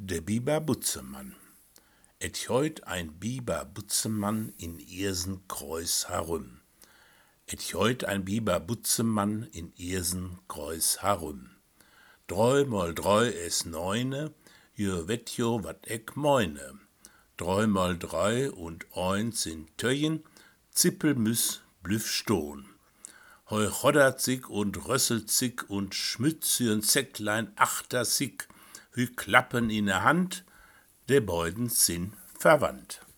De Biber Butzemann. Et heut ein Biber Butzemann in Irsen Kreuz herum. Et heut ein Biber Butzemann in Irsen Kreuz herum. 3 mal 3 is 9, je wett jo wat eck meine. 3 mal 3 und 1 sind Töjen, Zippel müss blüff stohn. Heu choddert sich und rösselt sich und schmützchen Säcklein achter sich, wie Klappen in der Hand, de beiden sind verwandt.